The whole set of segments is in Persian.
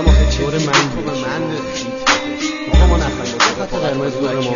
میگم آخه چه دور من ما نخواهیم خط قرمز دور ما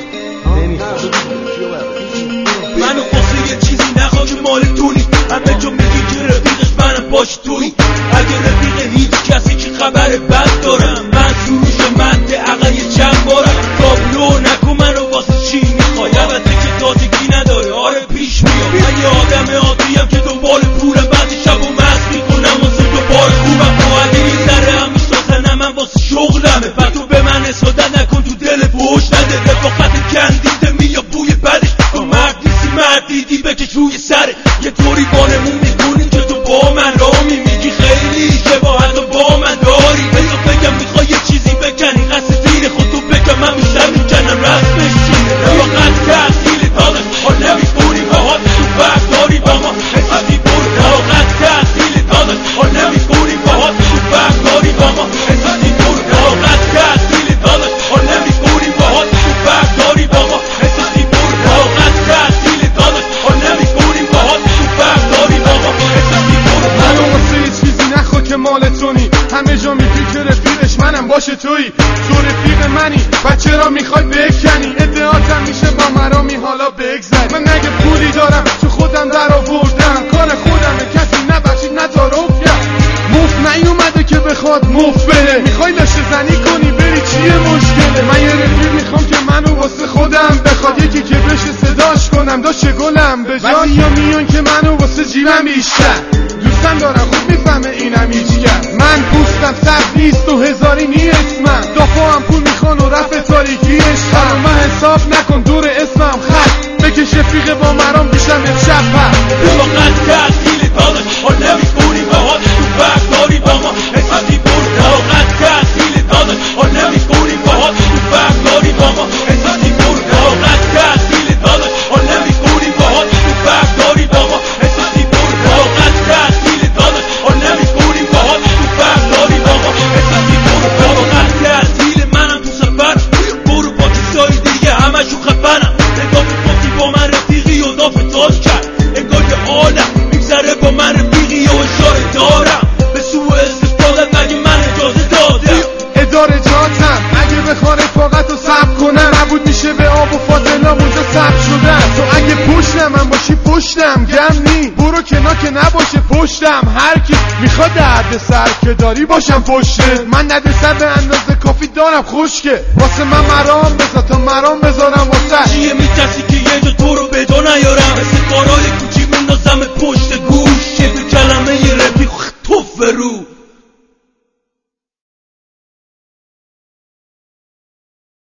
منو واسه یه چیزی نخواه که مال تونی همه جا میگی که رفیقش منم باش توی اگه رفیق هیچ کسی که خبر بد دارم من سروش منده عقل یه چند بارم تابلو نکن منو واسه چی میخوای البته که تازگی نداره آره پیش میام من یه آدم عادیم که دنبال پولم بعد شب و مست میکنم واسه دوبار خوبم تو اگه یه ذره هم میشناسنم من واسه شغلمه بعد تو به من اصادت نکن تو دل فوش نده رفاقت کندیده میاد بوی بدش تو مرد نیستی مرد دیدی بکش روی سره یه طوری بانمون میکنی که تو با من رامی میگی خیلی که با حتی با من داری بذار بگم میخوای یه چیزی بکنی قصد دین خود تو بگم من بیشتر میکنم رسمش چیه رفاقت تحصیل دادش حال نمیکنی باهات تو فرق داری با ما حسابی بود رفاقت تحصیل دادش حال نمیکنی باهات تو فرق داری با ما حسابی بود رفاقت تحصیل دادش حال نمیکنی باهات تو فرق داری با ما حسابی بود رفاقت تحصیل دادش حال نمیکنی باهات تو فرق داری با ما حسابی بود منو واسه یه چیزی نخوا که مال تونی همه جا میگی که رفیقش منم باشه تویی تو رفیق منی و چرا میخوای بکنی ادعاتم میشه با مرامی حالا بگذری من اگه پولی دارم تو خودم در آوردم کار خودمه کسی نبخشید نتارم کرد مفت نیومده که بخواد مفت بره میخوای لاشه زنی کنی بری چیه مشکله من یه رفیق میخوام که منو واسه خودم بخواد یکی که بشه صداش کنم داشه گلم به جای یا میان که منو واسه جیبم بیشتر دوستم دارم خوب میفهمه اینم هیچ کرد من پوستم سخت نیست و هزاری نیست من دافا هم پول میخوان و رفع تاریکیش هم من حساب نکن دور اسمم خط بکش رفیق با مرام بیشم امشب هست رفاقت تحصیل دادش حال نمیکنی باهات تو فرق داری با ما حسابی بود رفاقت تحصیل دادش حال نمیکنی باهات تو فرق داری با ما حسابی بود رفاقت تحصیل دادش حال نمیکنی باهات تو فرق داری با ما حسابی بود رفاقت تحصیل دادش حال نمیکنی باهات تو فرق داری با ما حسابی بود رفاقت تحصیل منم تو سفر برو با کسای دیگه همشون خفنم نگاه میکنی با من رفیقی و دافه تاج کرد انگار یه عالم میگذره با من رفیقی و اشاره دارم به سوء استفاده مگه من اجازه دادم اداره جاتم اگه بخوان رفاقت رو ثبت کنم نبود میشه به آب و فاضلام اونجا ثبت شدن تو اگه پشتم من باشی پشتم گم نی برو کنا که نباشه پشتم هر کی میخواد درد سر که داری باشم پشته من نده سر به اندازه کافی دارم خشکه واسه من مرام بذار تا مرام بذارم واسه چیه میترسی که یه جا تو رو به دو نیارم مثل کارهای